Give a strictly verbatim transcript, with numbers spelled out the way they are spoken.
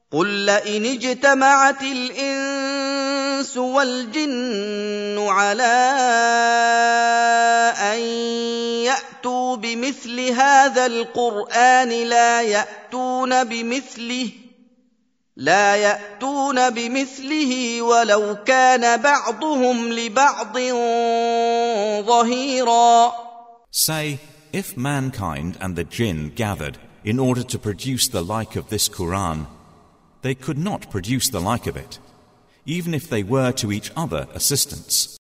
قل لئن اجتمعت الإنس والجن على أن يأتوا بمثل هذا القرآن لا يأتون بمثله لا يأتون بمثله ولو كان بعضهم لبعض ظهيرا. Say, if mankind and the jinn gathered in order to produce the like of this Quran, they could not produce the like of it, even if they were to each other assistants.